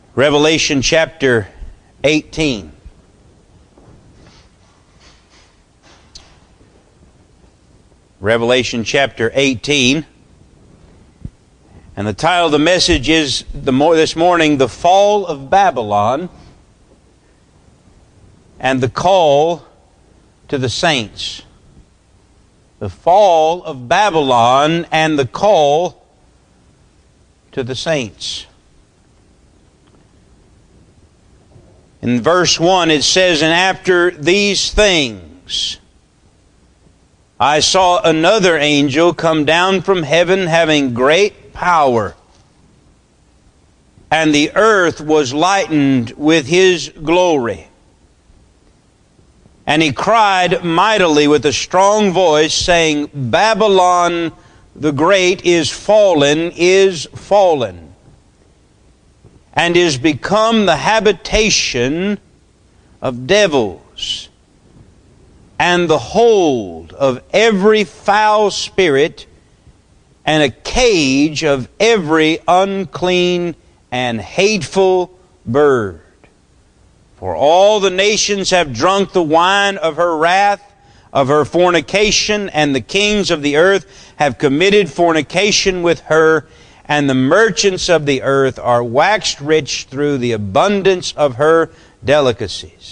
Revelation chapter 18. Revelation chapter 18. And the title of the message is this morning, The Fall of Babylon and the Call to the Saints. The Fall of Babylon and the Call to the Saints. In verse 1 it says, "And after these things I saw another angel come down from heaven having great power, and the earth was lightened with his glory. And he cried mightily with a strong voice, saying, Babylon the great is fallen, and is become the habitation of devils, and the hold of every foul spirit, and a cage of every unclean and hateful bird. For all the nations have drunk the wine of her wrath, of her fornication, and the kings of the earth have committed fornication with her, and the merchants of the earth are waxed rich through the abundance of her delicacies.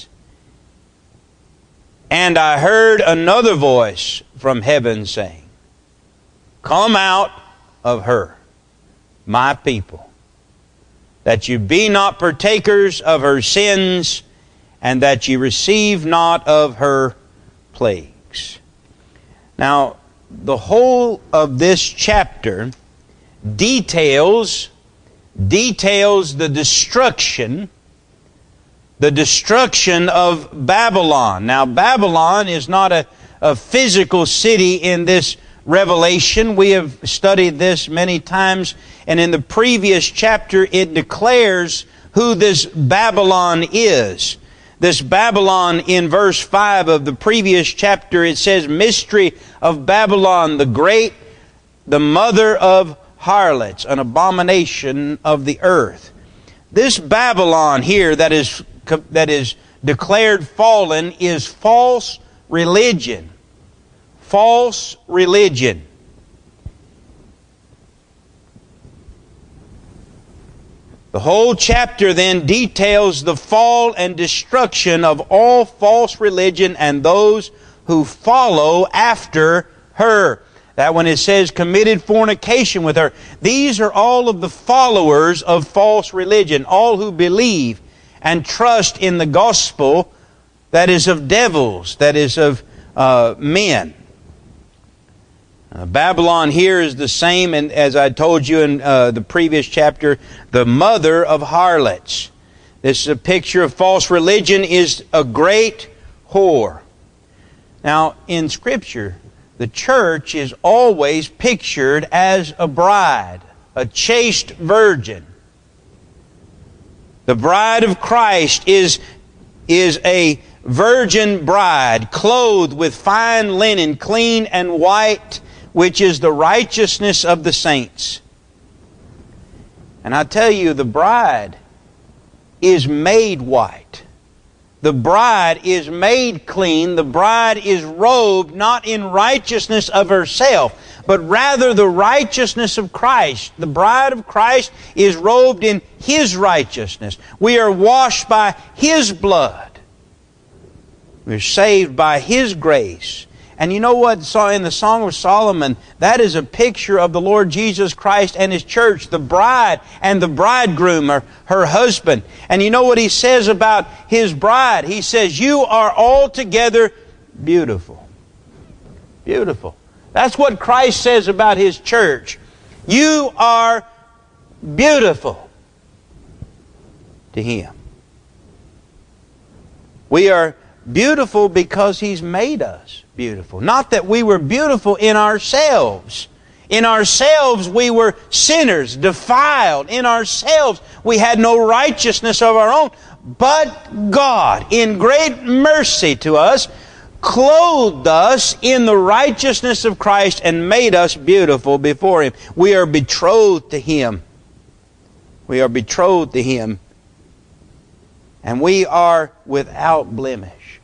And I heard another voice from heaven saying, Come out of her, my people, that you be not partakers of her sins, and that you receive not of her plagues." Now, the whole of this chapter details the destruction of Babylon. Now, Babylon is not a physical city in this Revelation. We have studied this many times, and in the previous chapter it declares who this Babylon is. This Babylon, in verse 5 of the previous chapter, it says, "Mystery of Babylon the Great, the mother of harlots, an abomination of the earth." This Babylon here that is declared fallen is false religion. False religion. The whole chapter then details the fall and destruction of all false religion and those who follow after her. That when it says committed fornication with her, these are all of the followers of false religion, all who believe and trust in the gospel that is of devils, that is of men. Babylon here is the same, and as I told you in the previous chapter, the mother of harlots. This is a picture of false religion, is a great whore. Now, in Scripture, the church is always pictured as a bride, a chaste virgin. The bride of Christ is a virgin bride, clothed with fine linen, clean and white, which is the righteousness of the saints. And I tell you, the bride is made white. The bride is made clean. The bride is robed not in righteousness of herself, but rather the righteousness of Christ. The bride of Christ is robed in His righteousness. We are washed by His blood. We're saved by His grace. And you know what? In the Song of Solomon, that is a picture of the Lord Jesus Christ and His church. The bride and the bridegroom are her husband. And you know what He says about His bride? He says, "You are altogether beautiful." Beautiful. That's what Christ says about His church. You are beautiful to Him. We are beautiful because He's made us beautiful. Not that we were beautiful in ourselves. In ourselves we were sinners, defiled. In ourselves we had no righteousness of our own. But God, in great mercy to us, clothed us in the righteousness of Christ and made us beautiful before Him. We are betrothed to Him. We are betrothed to Him And we are without blemish.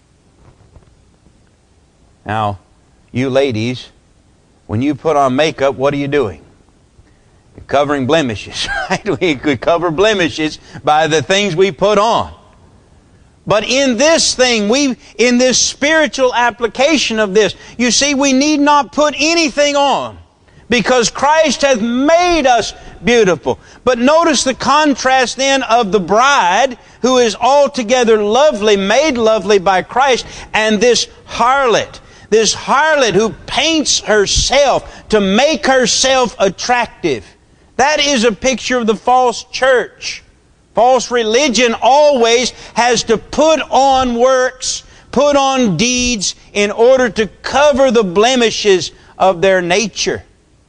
Now, you ladies, when you put on makeup, what are you doing? You're covering blemishes, right? We could cover blemishes by the things we put on. But in this thing, in this spiritual application of this, you see, we need not put anything on, because Christ hath made us beautiful. But notice the contrast then of the bride, who is altogether lovely, made lovely by Christ, and this harlot who paints herself to make herself attractive. That is a picture of the false church. False religion always has to put on works, put on deeds in order to cover the blemishes of their nature.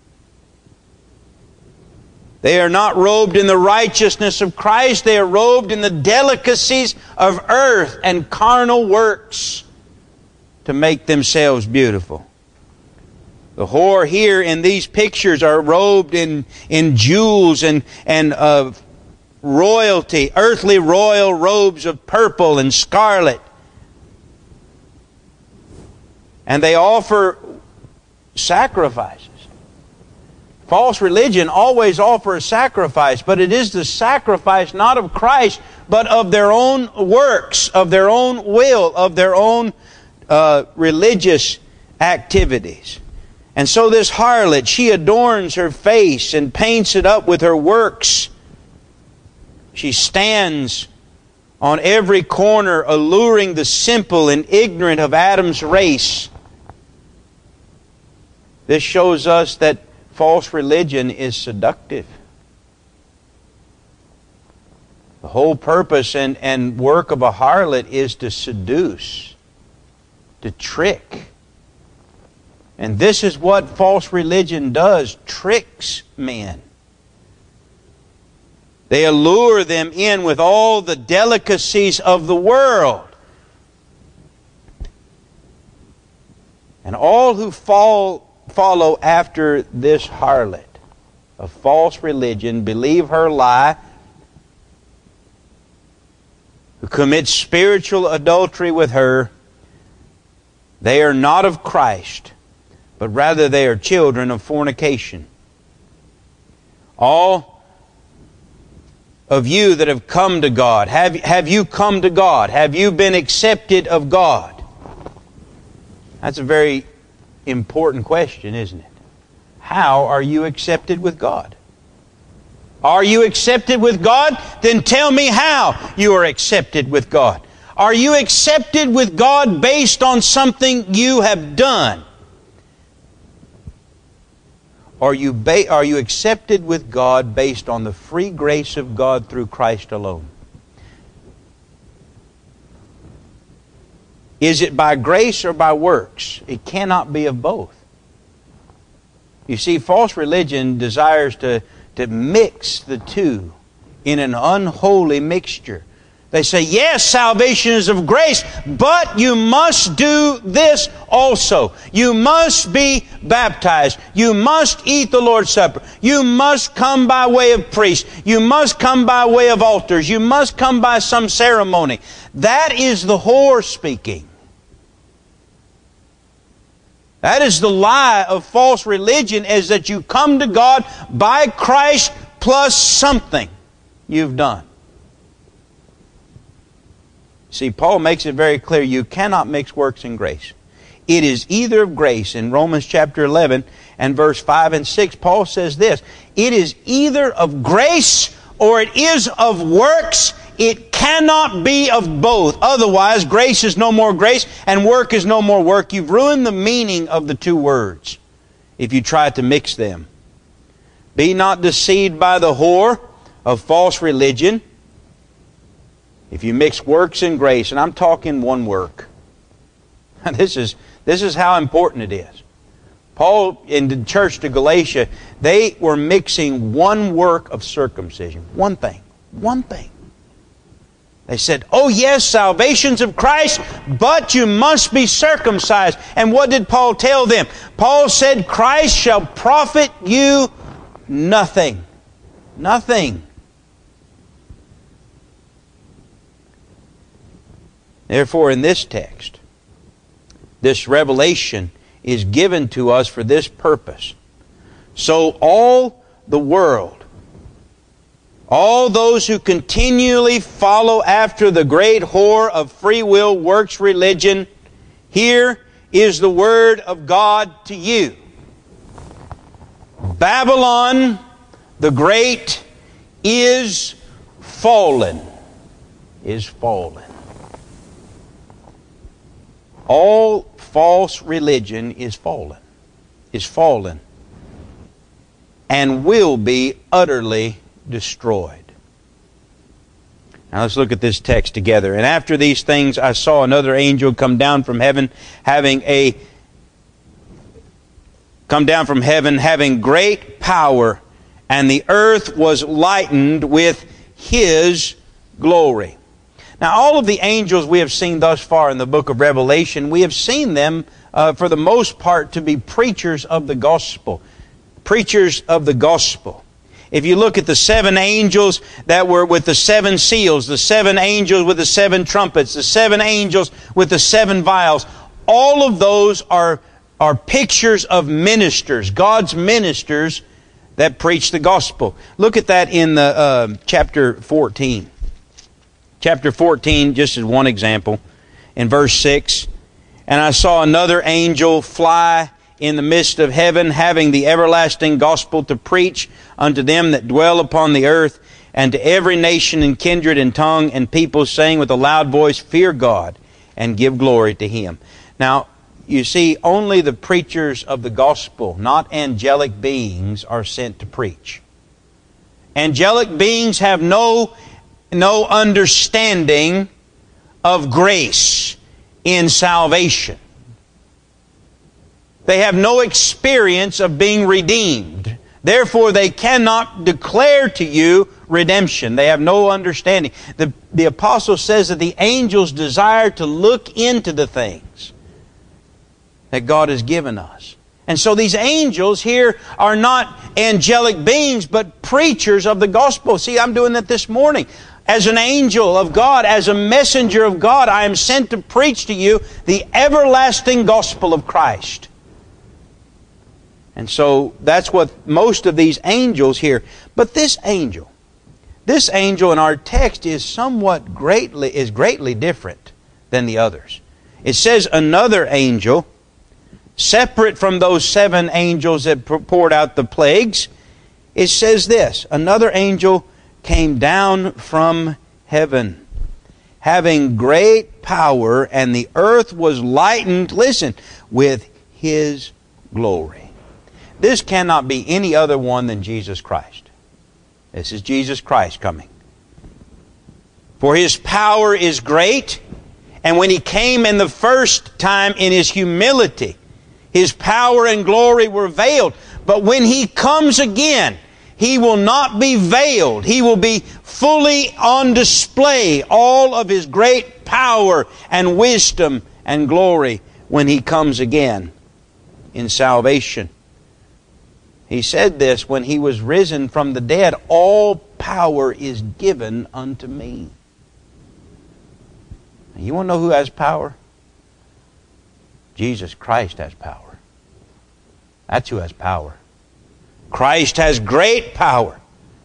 They are not robed in the righteousness of Christ. They are robed in the delicacies of earth and carnal works to make themselves beautiful. The whore here in these pictures are robed in jewels and royalty, earthly royal robes of purple and scarlet. And they offer sacrifices. False religion always offers a sacrifice, but it is the sacrifice not of Christ, but of their own works, of their own will, of their own religious activities. And so this harlot, she adorns her face and paints it up with her works. She stands on every corner alluring the simple and ignorant of Adam's race. This shows us that false religion is seductive. The whole purpose and work of a harlot is to seduce, to trick. And this is what false religion does, tricks men. They allure them in with all the delicacies of the world. And all who follow after this harlot of false religion, believe her lie, who commit spiritual adultery with her, they are not of Christ, but rather they are children of fornication. All of you that have come to God, have you come to God? Have you been accepted of God? That's a very important question, isn't it? How are you accepted with God? Are you accepted with God? Then tell me how you are accepted with God. Are you accepted with God based on something you have done? Are you accepted with God based on the free grace of God through Christ alone? Is it by grace or by works? It cannot be of both. You see, false religion desires to mix the two in an unholy mixture. They say, yes, salvation is of grace, but you must do this also. You must be baptized. You must eat the Lord's Supper. You must come by way of priests. You must come by way of altars. You must come by some ceremony. That is the whore speaking. That is the lie of false religion, is that you come to God by Christ plus something you've done. See, Paul makes it very clear, you cannot mix works and grace. It is either of grace. In Romans chapter 11 and verse 5 and 6, Paul says this, it is either of grace or it is of works. It cannot be of both. Otherwise, grace is no more grace and work is no more work. You've ruined the meaning of the two words if you try to mix them. Be not deceived by the whore of false religion. If you mix works and grace, and I'm talking one work. This is how important it is. Paul, in the church to Galatia, they were mixing one work of circumcision. One thing. One thing. They said, oh yes, salvation's of Christ, but you must be circumcised. And what did Paul tell them? Paul said, Christ shall profit you nothing. Nothing. Therefore, in this text, this revelation is given to us for this purpose. So all the world, all those who continually follow after the great whore of free will works religion, here is the word of God to you. Babylon the Great is fallen. Is fallen. All false religion is fallen. Is fallen. And will be utterly destroyed. Now let's look at this text together. And after these things I saw another angel come down from heaven having great power, and the earth was lightened with his glory. Now all of the angels we have seen thus far in the book of Revelation, we have seen them for the most part to be preachers of the gospel. Preachers of the gospel. If you look at the 7 angels that were with the 7 seals, the 7 angels with the 7 trumpets, the 7 angels with the 7 vials, all of those are pictures of ministers, God's ministers that preach the gospel. Look at that in the chapter 14. Chapter 14, just as one example, in verse 6, "And I saw another angel fly in the midst of heaven, having the everlasting gospel to preach unto them that dwell upon the earth, and to every nation and kindred and tongue and people, saying with a loud voice, Fear God, and give glory to Him." Now, you see, only the preachers of the gospel, not angelic beings, are sent to preach. Angelic beings have no understanding of grace in salvation. They have no experience of being redeemed. Therefore, they cannot declare to you redemption. They have no understanding. The apostle says that the angels desire to look into the things that God has given us. And so these angels here are not angelic beings, but preachers of the gospel. See, I'm doing that this morning. As an angel of God, as a messenger of God, I am sent to preach to you the everlasting gospel of Christ. And so that's what most of these angels here. But this angel in our text is greatly different than the others. It says another angel, separate from those 7 angels that poured out the plagues. It says this, another angel came down from heaven, having great power, and the earth was lightened, listen, with His glory. This cannot be any other one than Jesus Christ. This is Jesus Christ coming. For His power is great, and when He came in the first time in His humility, His power and glory were veiled. But when He comes again, He will not be veiled. He will be fully on display, all of His great power and wisdom and glory when He comes again in salvation. He said this when He was risen from the dead, all power is given unto me. You want to know who has power? Jesus Christ has power. That's who has power. Christ has great power.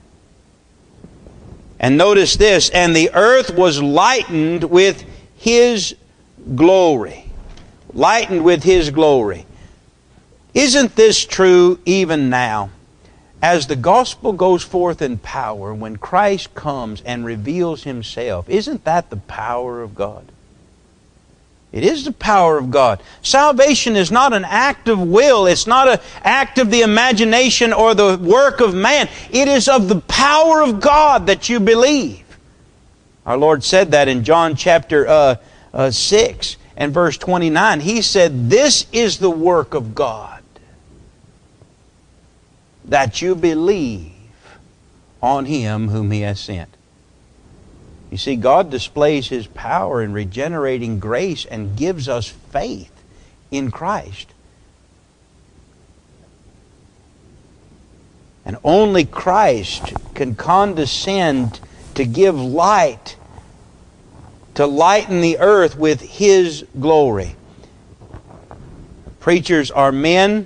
And notice this, and the earth was lightened with His glory. Lightened with His glory. Isn't this true even now? As the gospel goes forth in power, when Christ comes and reveals Himself, isn't that the power of God? It is the power of God. Salvation is not an act of will. It's not an act of the imagination or the work of man. It is of the power of God that you believe. Our Lord said that in John chapter 6 and verse 29. He said, "This is the work of God, that you believe on Him whom He has sent." You see, God displays His power in regenerating grace and gives us faith in Christ. And only Christ can condescend to give light to lighten the earth with His glory. Preachers are men,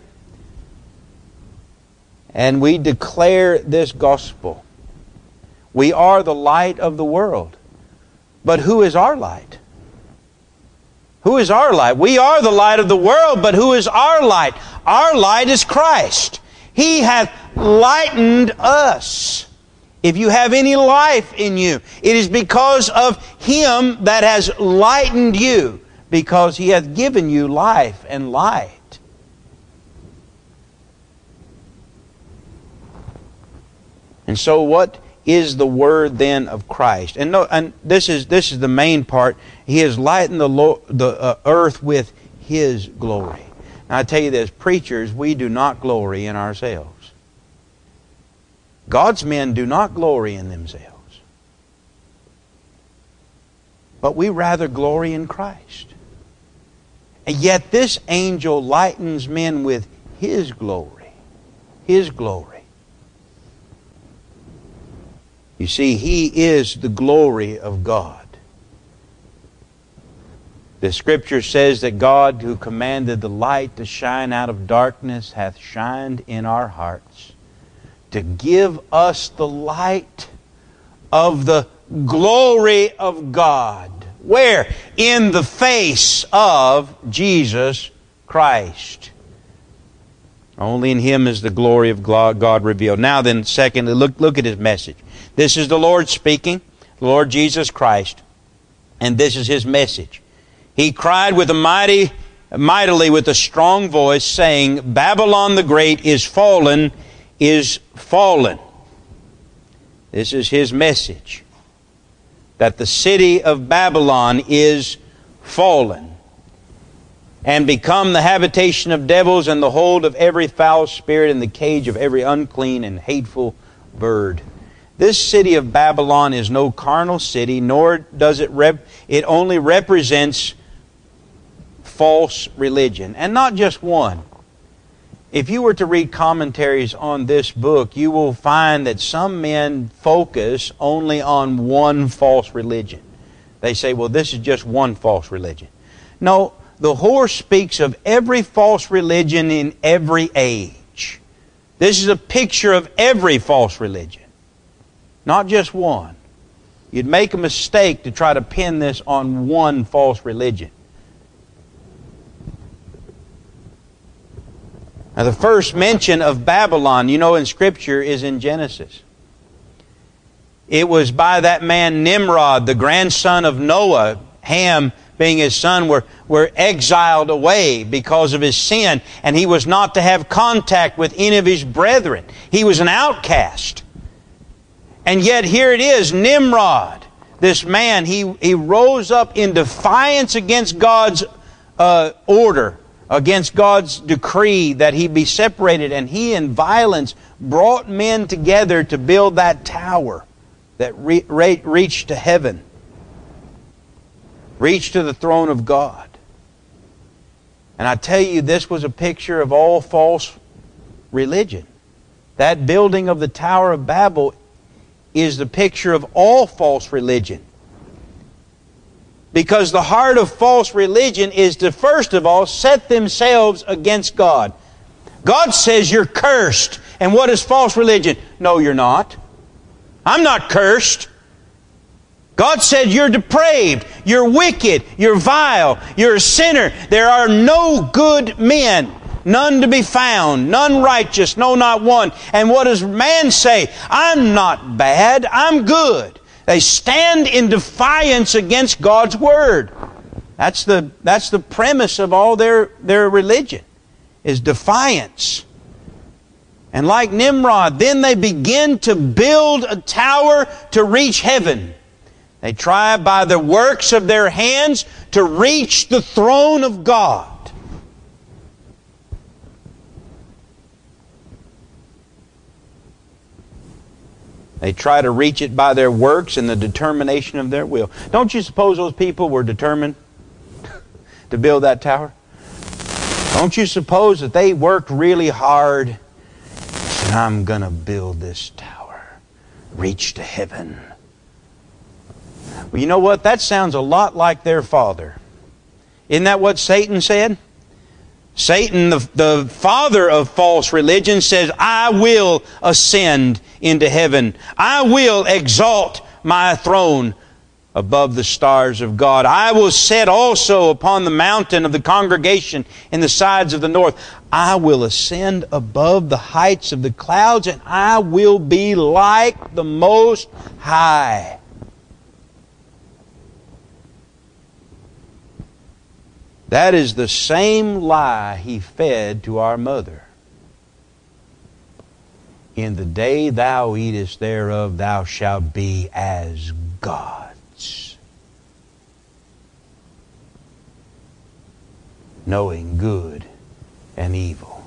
and we declare this gospel. We are the light of the world. But who is our light? Who is our light? We are the light of the world, but who is our light? Our light is Christ. He hath lightened us. If you have any life in you, it is because of Him that has lightened you, because He hath given you life and light. And so what is the word then of Christ? And this is the main part. He has lightened the earth with His glory. Now I tell you this, preachers, we do not glory in ourselves. God's men do not glory in themselves. But we rather glory in Christ. And yet this angel lightens men with His glory. His glory. You see, He is the glory of God. The Scripture says that God, who commanded the light to shine out of darkness, hath shined in our hearts to give us the light of the glory of God. Where? In the face of Jesus Christ. Only in Him is the glory of God revealed. Now then, secondly, look at His message. This is the Lord speaking, the Lord Jesus Christ, and this is His message. He cried with mightily with a strong voice, saying, Babylon the Great is fallen, is fallen. This is His message, that the city of Babylon is fallen, and become the habitation of devils, and the hold of every foul spirit, and the cage of every unclean and hateful bird. This city of Babylon is no carnal city, nor does it only represents false religion, and not just one. If you were to read commentaries on this book, you will find that some men focus only on one false religion. They say, well, this is just one false religion. No, the whore speaks of every false religion in every age. This is a picture of every false religion, not just one. You'd make a mistake to try to pin this on one false religion. Now, the first mention of Babylon, in Scripture, is in Genesis. It was by that man Nimrod, the grandson of Noah. Ham, being his son, were exiled away because of his sin, and he was not to have contact with any of his brethren. He was an outcast. And yet here it is, Nimrod, this man, he rose up in defiance against God's order, against God's decree that he be separated, and he in violence brought men together to build that tower that reached to heaven, reached to the throne of God. And I tell you, this was a picture of all false religion. That building of the Tower of Babel is the picture of all false religion. Because the heart of false religion is to, first of all, set themselves against God. God says you're cursed. And what is false religion? No, you're not. I'm not cursed. God said you're depraved, you're wicked, you're vile, you're a sinner. There are no good men, none to be found, none righteous, no, not one. And what does man say? I'm not bad, I'm good. They stand in defiance against God's Word. That's the premise of all their religion, is defiance. And like Nimrod, then they begin to build a tower to reach heaven. They try by the works of their hands to reach the throne of God. They try to reach it by their works and the determination of their will. Don't you suppose those people were determined to build that tower? Don't you suppose that they worked really hard and said, I'm going to build this tower, reach to heaven? Well, you know what? That sounds a lot like their father. Isn't that what Satan said? Satan, the father of false religion, says, I will ascend into heaven. I will exalt my throne above the stars of God. I will sit also upon the mountain of the congregation in the sides of the north. I will ascend above the heights of the clouds, and I will be like the Most High. That is the same lie he fed to our mother. In the day thou eatest thereof, thou shalt be as gods, knowing good and evil.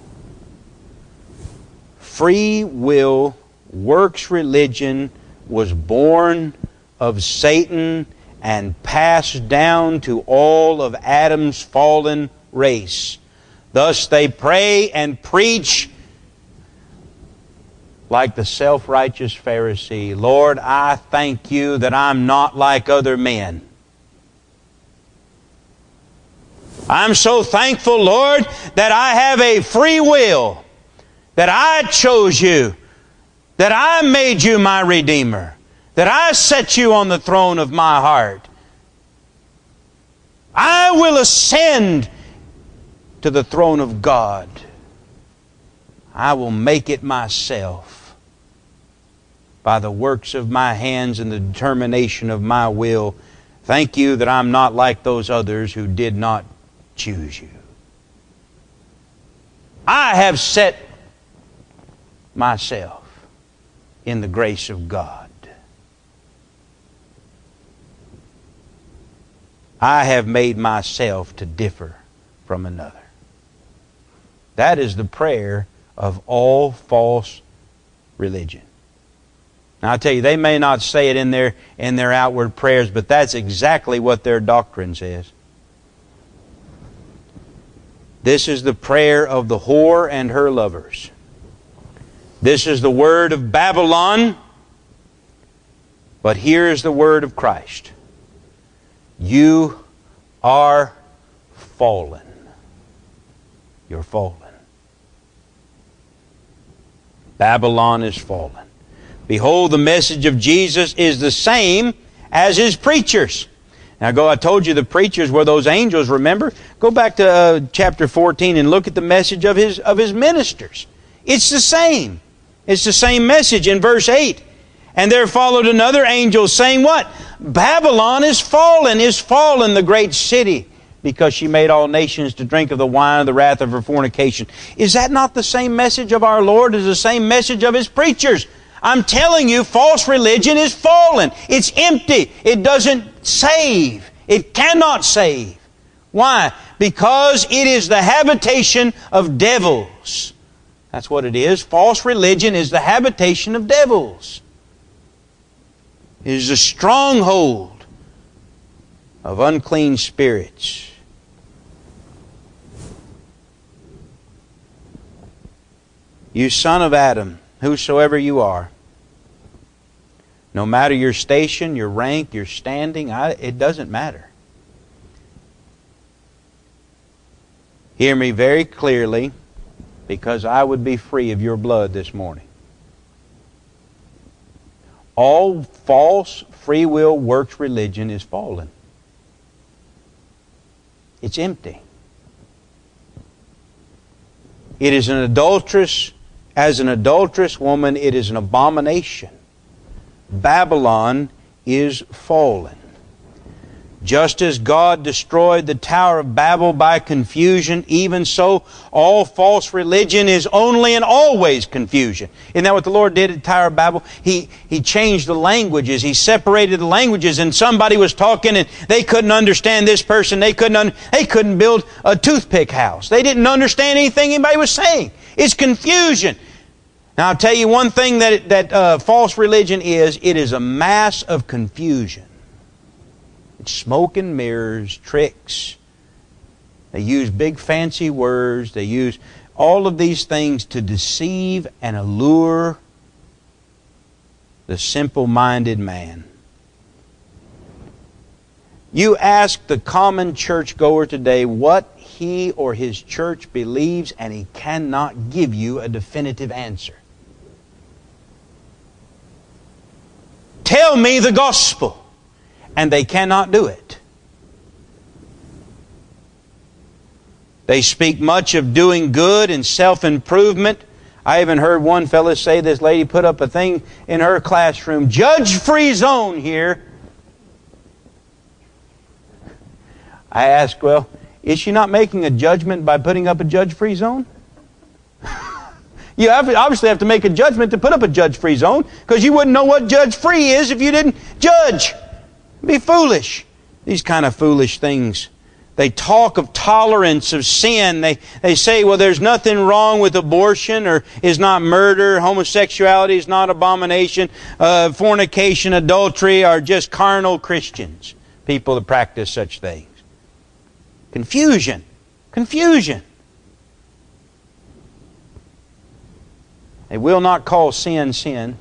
Free will, works religion was born of Satan and passed down to all of Adam's fallen race. Thus they pray and preach like the self-righteous Pharisee. Lord, I thank you that I'm not like other men. I'm so thankful, Lord, that I have a free will, that I chose you, that I made you my Redeemer, that I set you on the throne of my heart. I will ascend to the throne of God. I will make it myself by the works of my hands and the determination of my will. Thank you that I'm not like those others who did not choose you. I have set myself in the grace of God. I have made myself to differ from another. That is the prayer of all false religion. Now I tell you, they may not say it in their outward prayers, but that's exactly what their doctrine says. This is the prayer of the whore and her lovers. This is the word of Babylon, but here is the word of Christ. You are fallen. You're fallen. Babylon is fallen. Behold, the message of Jesus is the same as His preachers. Now I told you the preachers were those angels, remember? Go back to chapter 14 and look at the message of His ministers. It's the same. It's the same message in verse 8. And there followed another angel saying what? Babylon is fallen, the great city, because she made all nations to drink of the wine of the wrath of her fornication. Is that not the same message of our Lord as the same message of His preachers? I'm telling you, false religion is fallen. It's empty. It doesn't save. It cannot save. Why? Because it is the habitation of devils. That's what it is. False religion is the habitation of devils. It is a stronghold of unclean spirits. You son of Adam, whosoever you are, no matter your station, your rank, your standing, it doesn't matter. Hear me very clearly, because I would be free of your blood this morning. All false free will works religion is fallen. It's empty. It is an adulteress. As an adulterous woman, it is an abomination. Babylon is fallen. Just as God destroyed the Tower of Babel by confusion, even so all false religion is only and always confusion. Isn't that what the Lord did at the Tower of Babel? He changed the languages. He separated the languages, and somebody was talking and they couldn't understand this person. They couldn't build a toothpick house. They didn't understand anything anybody was saying. It's confusion. Now I'll tell you one thing that false religion is. It is a mass of confusion. Smoke and mirrors, tricks. They use big fancy words. They use all of these things to deceive and allure the simple-minded man. You ask the common churchgoer today what he or his church believes, and he cannot give you a definitive answer. Tell me the gospel, and they cannot do it. They speak much of doing good and self-improvement. I even heard one fellow say, this lady put up a thing in her classroom, judge-free zone here. I asked, well, is she not making a judgment by putting up a judge-free zone? You obviously have to make a judgment to put up a judge-free zone, because you wouldn't know what judge-free is if you didn't judge. It'd be foolish. These kind of foolish things. They talk of tolerance of sin. They say, well, there's nothing wrong with abortion, or is not murder, homosexuality is not abomination, fornication, adultery are just carnal Christians. People that practice such things. Confusion. Confusion. They will not call sin, sin.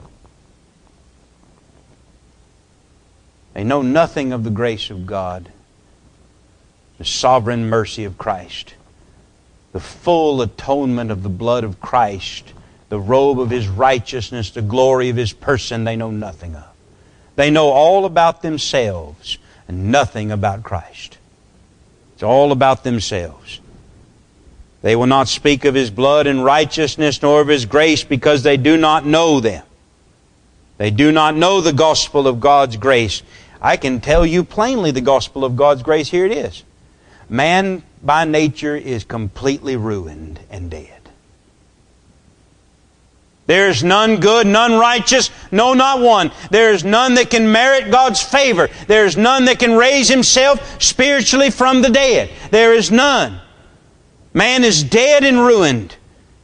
They know nothing of the grace of God, the sovereign mercy of Christ, the full atonement of the blood of Christ, the robe of His righteousness, the glory of His person. They know nothing of. They know all about themselves and nothing about Christ. It's all about themselves. They will not speak of His blood and righteousness nor of His grace because they do not know them. They do not know the gospel of God's grace. I can tell you plainly the gospel of God's grace. Here it is. Man by nature is completely ruined and dead. There is none good, none righteous, no, not one. There is none that can merit God's favor. There is none that can raise himself spiritually from the dead. There is none. Man is dead and ruined.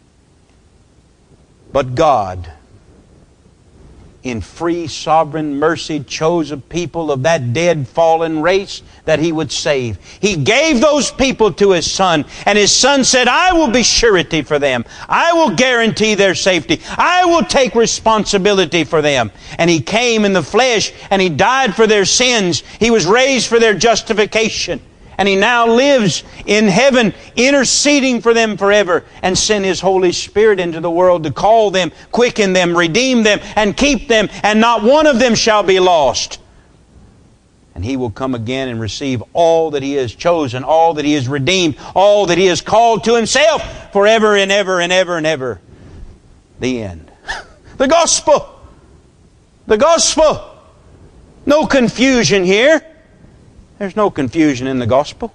But God, in free sovereign mercy, chose a people of that dead fallen race that He would save. He gave those people to His Son, and His Son said, I will be surety for them. I will guarantee their safety. I will take responsibility for them. And He came in the flesh, and He died for their sins. He was raised for their justification. And He now lives in heaven, interceding for them forever, and sent His Holy Spirit into the world to call them, quicken them, redeem them, and keep them, and not one of them shall be lost. And He will come again and receive all that He has chosen, all that He has redeemed, all that He has called to Himself forever and ever and ever and ever. The end. The gospel. The gospel. No confusion here. There's no confusion in the gospel.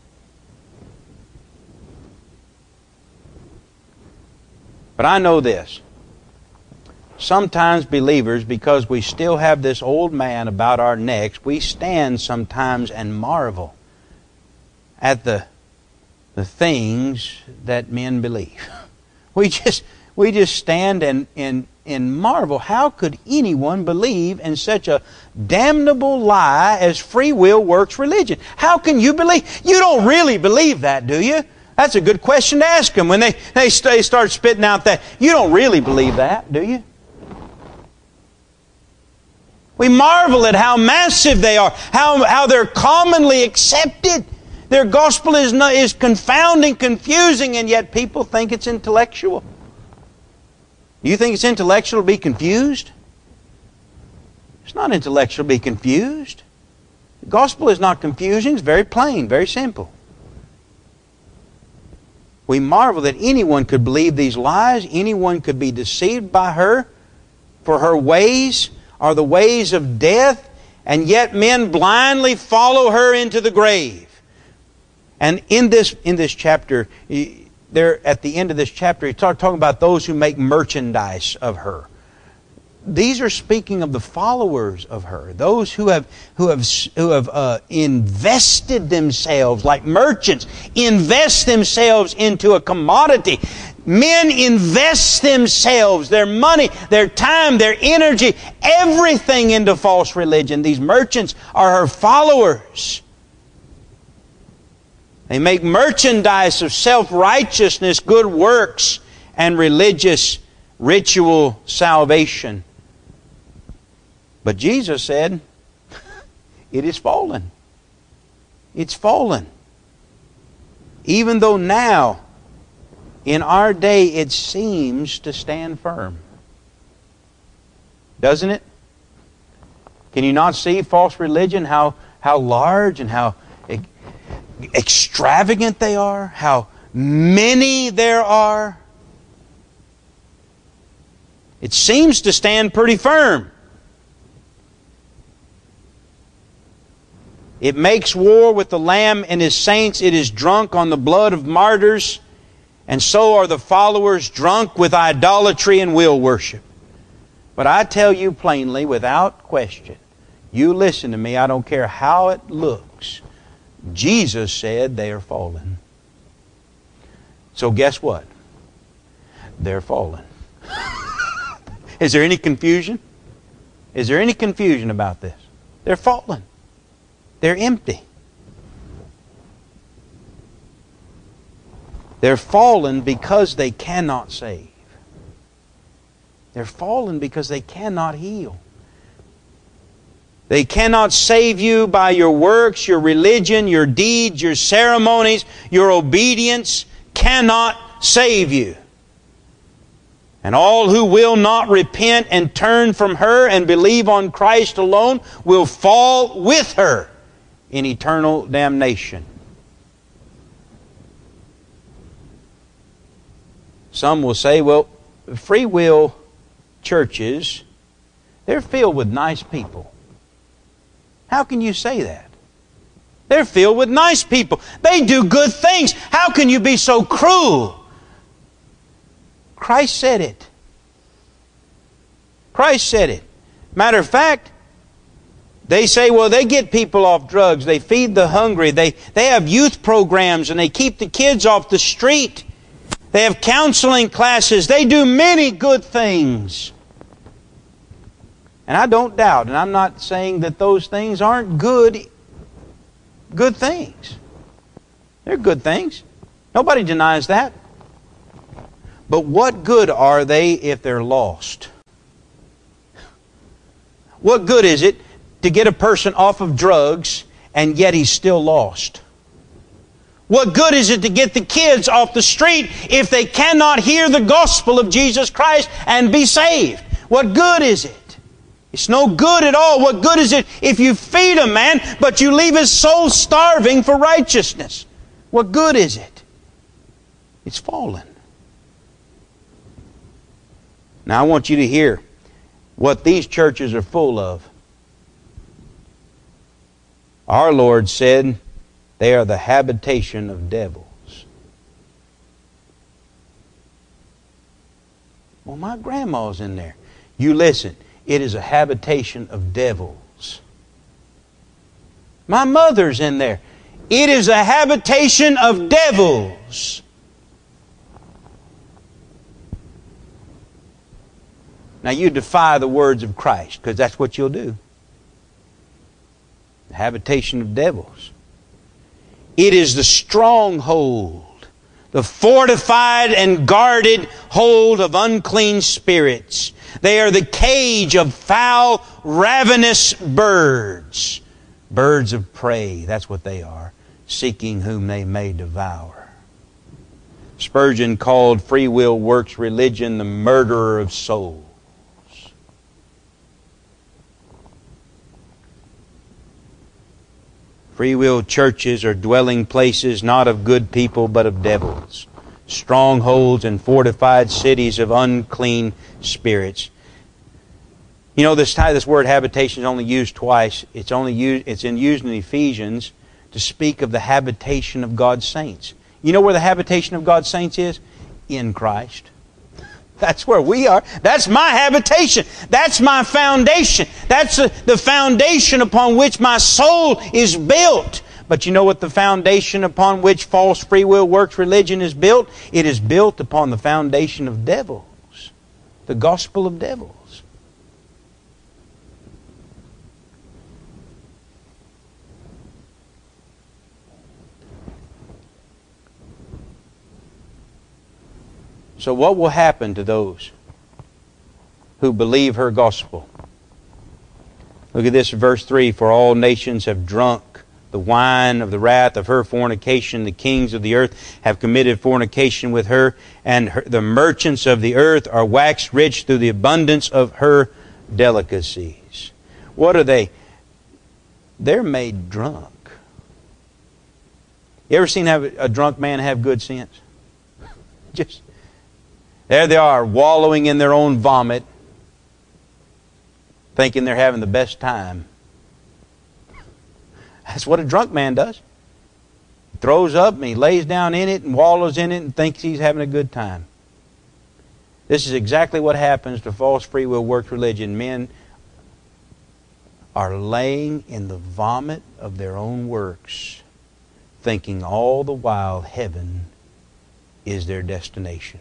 But I know this. Sometimes believers, because we still have this old man about our necks, we stand sometimes and marvel at the things that men believe. We just stand and marvel. How could anyone believe in such a damnable lie as free will works religion? How can you believe? You don't really believe that, do you? That's a good question to ask them when they start spitting out that. You don't really believe that, do you? We marvel at how massive they are, how they're commonly accepted. Their gospel is confounding, confusing, and yet people think it's intellectual. You think it's intellectual to be confused? It's not intellectual to be confused. The gospel is not confusing. It's very plain, very simple. We marvel that anyone could believe these lies. Anyone could be deceived by her, for her ways are the ways of death, and yet men blindly follow her into the grave. And in this chapter, there at the end of this chapter, he started talking about those who make merchandise of her. These are speaking of the followers of her, those who have invested themselves like merchants, invest themselves into a commodity. Men invest themselves, their money, their time, their energy, everything into false religion. These merchants are her followers. They make merchandise of self-righteousness, good works, and religious ritual salvation. But Jesus said, it is fallen. It's fallen. Even though now, in our day, it seems to stand firm. Doesn't it? Can you not see false religion, how large and how extravagant they are? How many there are? It seems to stand pretty firm. It makes war with the Lamb and His saints. It is drunk on the blood of martyrs. And so are the followers drunk with idolatry and will worship. But I tell you plainly, without question, you listen to me, I don't care how it looks, Jesus said they are fallen. So guess what? They're fallen. Is there any confusion? Is there any confusion about this? They're fallen. They're empty. They're fallen because they cannot save. They're fallen because they cannot heal. They cannot save you by your works, your religion, your deeds, your ceremonies, your obedience cannot save you. And all who will not repent and turn from her and believe on Christ alone will fall with her in eternal damnation. Some will say, well, free will churches, they're filled with nice people. How can you say that? They're filled with nice people. They do good things. How can you be so cruel? Christ said it. Christ said it. Matter of fact, they say, well, they get people off drugs. They feed the hungry. They have youth programs and they keep the kids off the street. They have counseling classes. They do many good things. And I don't doubt, and I'm not saying that those things aren't good things. They're good things. Nobody denies that. But what good are they if they're lost? What good is it to get a person off of drugs and yet he's still lost? What good is it to get the kids off the street if they cannot hear the gospel of Jesus Christ and be saved? What good is it? It's no good at all. What good is it if you feed a man but you leave his soul starving for righteousness? What good is it? It's fallen. Now I want you to hear what these churches are full of. Our Lord said they are the habitation of devils. Well, my grandma's in there. You listen. It is a habitation of devils. My mother's in there. It is a habitation of devils. Now you defy the words of Christ, because that's what you'll do. The habitation of devils. It is the stronghold, the fortified and guarded hold of unclean spirits. They are the cage of foul, ravenous birds. Birds of prey, that's what they are, seeking whom they may devour. Spurgeon called free will works religion the murderer of souls. Free will churches are dwelling places not of good people but of devils. Strongholds and fortified cities of unclean spirits. You know, this word habitation is only used twice. It's used in Ephesians to speak of the habitation of God's saints. You know where the habitation of God's saints is? In Christ. That's where we are. That's my habitation. That's my foundation. That's the foundation upon which my soul is built. But you know what the foundation upon which false free will works religion is built? It is built upon the foundation of devils. The gospel of devils. So what will happen to those who believe her gospel? Look at this, verse 3. For all nations have drunk the wine of the wrath of her fornication. The kings of the earth have committed fornication with her, and the merchants of the earth are waxed rich through the abundance of her delicacies. What are they? They're made drunk. You ever seen a drunk man have good sense? Just there they are, wallowing in their own vomit, thinking they're having the best time. That's what a drunk man does. He throws up and he lays down in it and wallows in it and thinks he's having a good time. This is exactly what happens to false free will works religion. Men are laying in the vomit of their own works, thinking all the while heaven is their destination.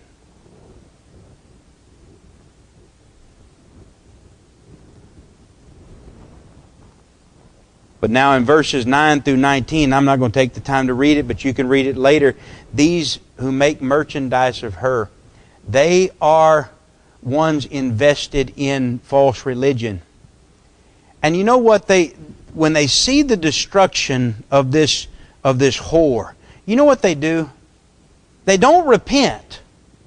But now in verses 9 through 19, I'm not going to take the time to read it, but you can read it later. These who make merchandise of her, they are ones invested in false religion. And you know what? When they see the destruction of this whore, you know what they do? They don't repent.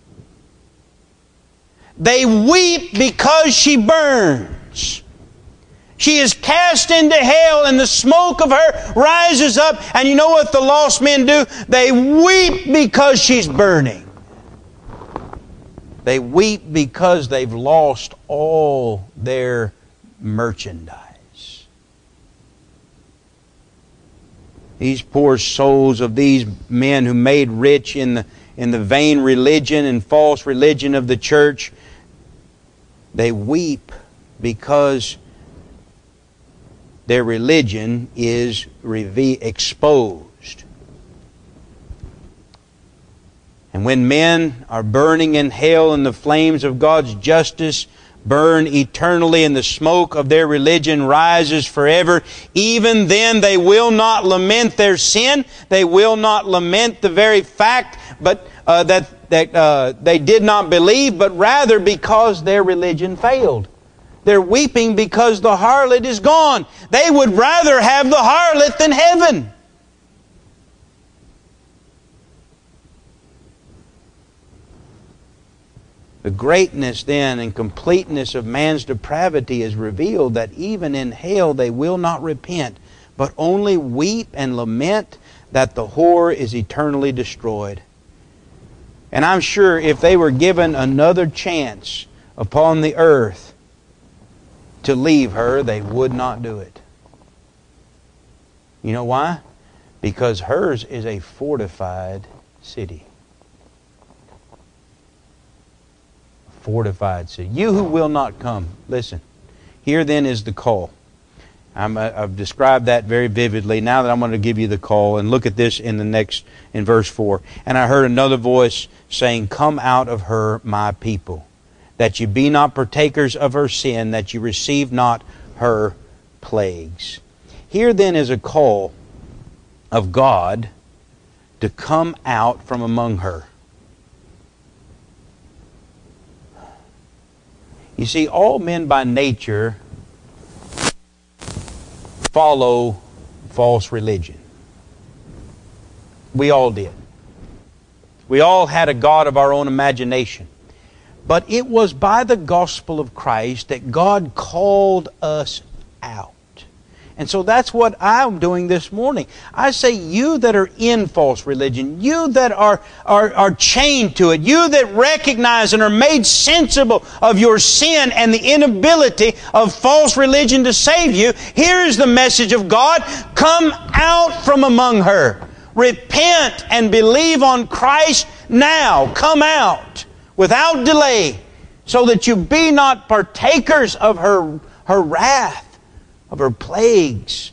They weep because she burns. She is cast into hell, and the smoke of her rises up. And you know what the lost men do? They weep because she's burning. They weep because they've lost all their merchandise. These poor souls of these men who made rich in the vain religion and false religion of the church, they weep because their religion is exposed. And when men are burning in hell in the flames of God's justice, burn eternally, and the smoke of their religion rises forever, even then they will not lament their sin. They will not lament the very fact that they did not believe, but rather because their religion failed. They're weeping because the harlot is gone. They would rather have the harlot than heaven. The greatness then and completeness of man's depravity is revealed, that even in hell they will not repent, but only weep and lament that the whore is eternally destroyed. And I'm sure if they were given another chance upon the earth to leave her, they would not do it. You know why? Because hers is a fortified city. Fortified city. You who will not come, listen. Here then is the call. I've described that very vividly. Now that I'm going to give you the call, and look at this in verse 4. And I heard another voice saying, "Come out of her, my people, that you be not partakers of her sin, that you receive not her plagues." Here then is a call of God to come out from among her. You see, all men by nature follow false religion. We all did. We all had a God of our own imagination. But it was by the gospel of Christ that God called us out. And so that's what I'm doing this morning. I say, you that are in false religion, you that are chained to it, you that recognize and are made sensible of your sin and the inability of false religion to save you, here is the message of God. Come out from among her. Repent and believe on Christ now. Come out without delay, so that you be not partakers of her wrath, of her plagues.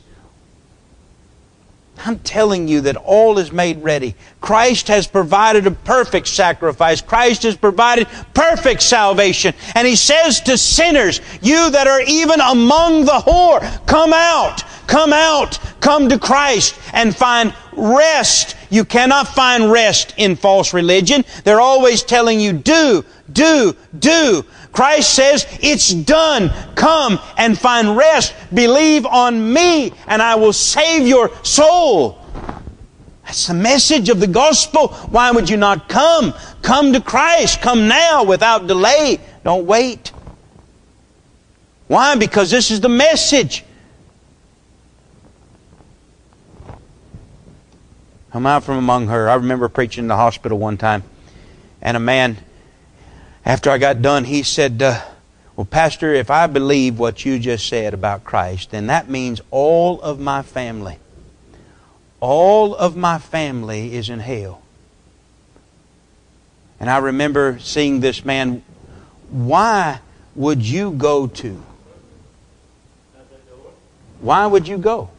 I'm telling you that all is made ready. Christ has provided a perfect sacrifice. Christ has provided perfect salvation. And He says to sinners, you that are even among the whore, come out, come to Christ and find rest. You cannot find rest in false religion. They're always telling you, do. Christ says, it's done. Come and find rest. Believe on me, and I will save your soul. That's the message of the gospel. Why would you not come? Come to Christ. Come now without delay. Don't wait. Why? Because this is the message. Come out from among her. I remember preaching in the hospital one time, and a man, after I got done, he said, well, Pastor, if I believe what you just said about Christ, then that means all of my family is in hell. And I remember seeing this man, why would you go to? Why would you go?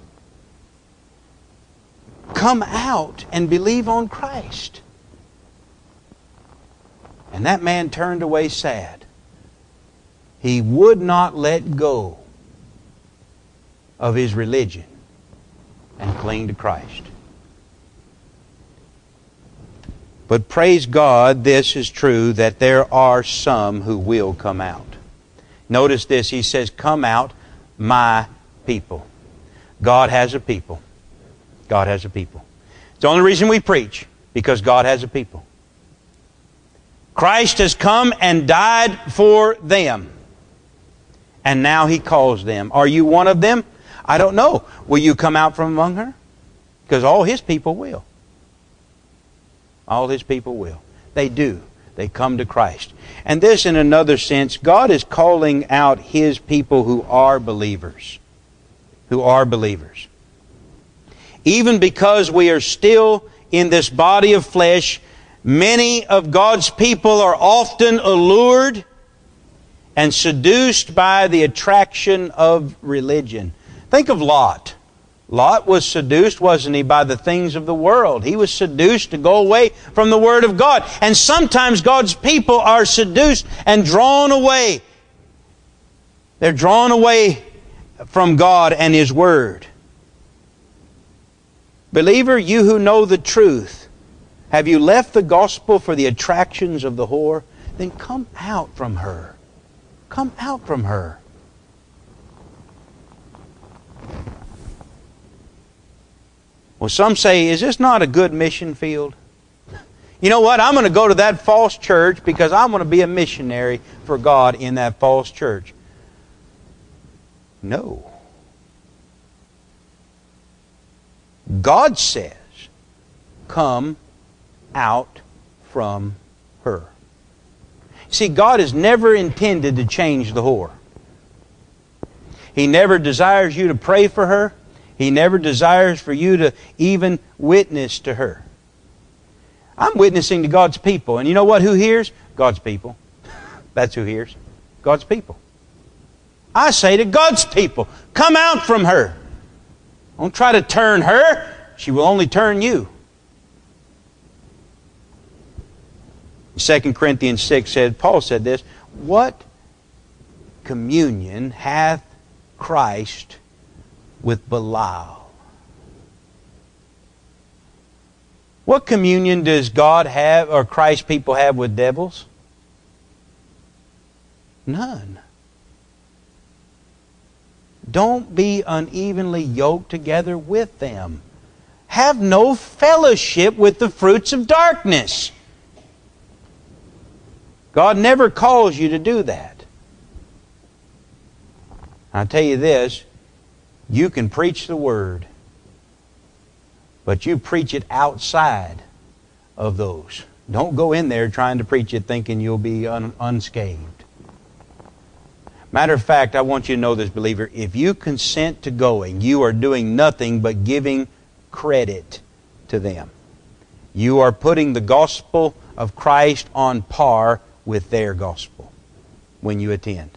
Come out and believe on Christ. And that man turned away sad. He would not let go of his religion and cling to Christ. But praise God, this is true, that there are some who will come out. Notice this, he says, come out, my people. God has a people. God has a people. It's the only reason we preach, because God has a people. Christ has come and died for them. And now He calls them. Are you one of them? I don't know. Will you come out from among her? Because all His people will. All His people will. They do. They come to Christ. And this, in another sense, God is calling out His people who are believers. Who are believers. Even because we are still in this body of flesh, many of God's people are often allured and seduced by the attraction of religion. Think of Lot. Lot was seduced, wasn't he, by the things of the world. He was seduced to go away from the Word of God. And sometimes God's people are seduced and drawn away. They're drawn away from God and His Word. Believer, you who know the truth, have you left the gospel for the attractions of the whore? Then come out from her. Come out from her. Well, some say, is this not a good mission field? You know what? I'm going to go to that false church because I'm going to be a missionary for God in that false church. No. God says, come out from her. See, God has never intended to change the whore. He never desires you to pray for her. He never desires for you to even witness to her. I'm witnessing to God's people. And you know what? Who hears? God's people. That's who hears. God's people. I say to God's people, come out from her. Don't try to turn her. She will only turn you. 2 Corinthians 6 said, Paul said this, what communion hath Christ with Belial? What communion does God have, or Christ's people have, with devils? None. Don't be unevenly yoked together with them. Have no fellowship with the fruits of darkness. God never calls you to do that. I'll tell you this, you can preach the Word, but you preach it outside of those. Don't go in there trying to preach it thinking you'll be unscathed. Matter of fact, I want you to know this, believer. If you consent to going, you are doing nothing but giving credit to them. You are putting the gospel of Christ on par with their gospel when you attend.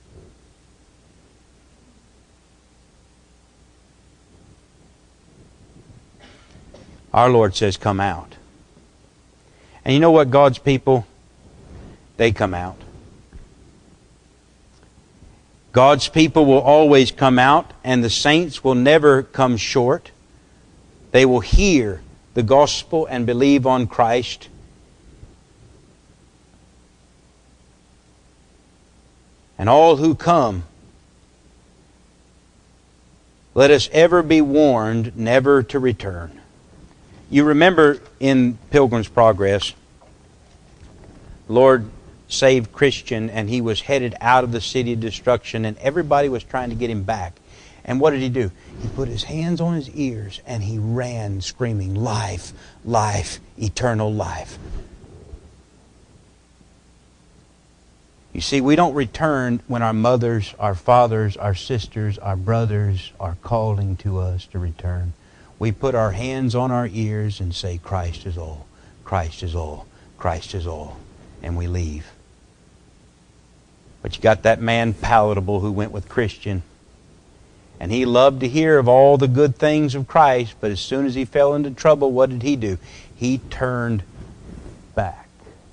Our Lord says, come out. And you know what, God's people? They come out. God's people will always come out, and the saints will never come short. They will hear the gospel and believe on Christ. and all who come, let us ever be warned never to return. You remember in Pilgrim's Progress, Lord saved Christian, and he was headed out of the city of destruction, and everybody was trying to get him back. And what did he do? He put his hands on his ears and he ran screaming, life, life, eternal life. You see, we don't return when our mothers, our fathers, our sisters, our brothers are calling to us to return. We put our hands on our ears and say, Christ is all, Christ is all, Christ is all. And we leave. But you got that man Palatable who went with Christian. And he loved to hear of all the good things of Christ, but as soon as he fell into trouble, what did he do? He turned back.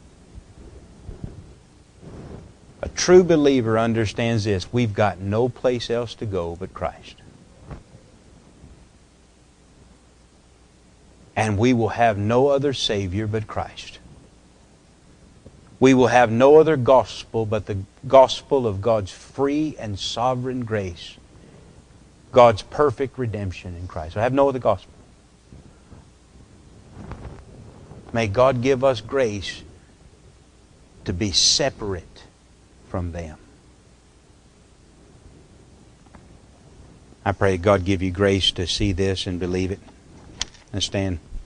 A true believer understands this. We've got no place else to go but Christ. And we will have no other Savior but Christ. We will have no other gospel but the gospel of God's free and sovereign grace. God's perfect redemption in Christ. I have no other gospel. May God give us grace to be separate from them. I pray God give you grace to see this and believe it. And stand.